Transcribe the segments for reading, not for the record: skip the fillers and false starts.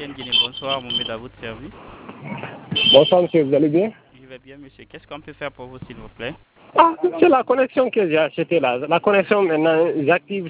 MTN Guinée. Bonsoir, Mohamed, à votre service. Bonsoir monsieur, vous allez bien? Je vais bien, monsieur. Qu'est-ce qu'on peut faire pour vous, s'il vous plaît? Ah, c'est la connexion que j'ai achetée là. La connexion maintenant, j'active,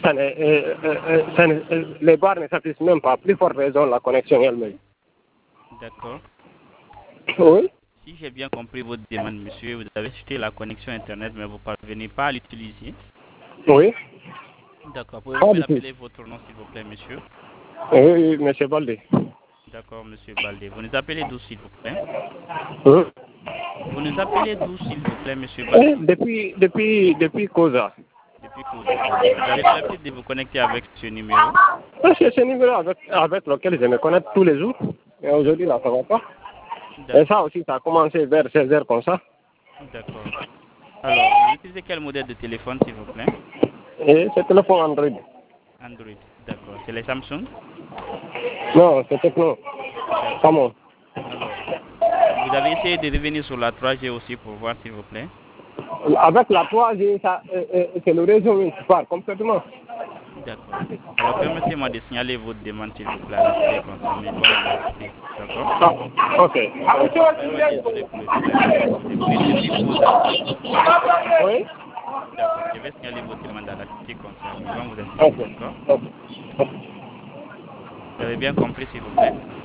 les barres ne s'affichent même pas. Plus forte raison, la connexion elle-même. D'accord. Oui? Si j'ai bien compris votre demande, monsieur, vous avez acheté la connexion Internet, mais vous ne parvenez pas à l'utiliser. Oui? D'accord. Pouvez-vous me rappeler votre nom, s'il vous plaît, monsieur? Oui, monsieur Balde. D'accord, monsieur Baldé. Vous nous appelez d'où, s'il vous plaît? Hein? Vous nous appelez d'où, s'il vous plaît, monsieur Baldé? Depuis Cosa. Depuis Cousin, d'accord. Vous avez l'habitude de vous connecter avec ce numéro? C'est ce numéro avec lequel je me connecte tous les jours. Et aujourd'hui là, ça va pas. Et ça aussi, ça a commencé vers 16h comme ça. D'accord. Alors, vous utilisez quel modèle de téléphone, s'il vous plaît? Et c'est téléphone Android. Android, d'accord. C'est les Samsung? Non, c'est Techno. D'accord. Comment? Alors, vous avez essayé de revenir sur la 3G aussi pour voir, s'il vous plaît? Avec la 3G, c'est le réseau qui part complètement. D'accord. Alors, permettez-moi de signaler votre demande, s'il vous plaît, à la cité concernée. Ils vont vous assister. D'accord? Ah, ok. Vraiment désolé pour le dérangement, monsieur. Vous dites depuis Cosa. Oui? D'accord. Je vais signaler votre demande à la cité concernée. Ils vont vous assister. Ok. D'accord? Ok. Vous avez bien compris, s'il vous plaît?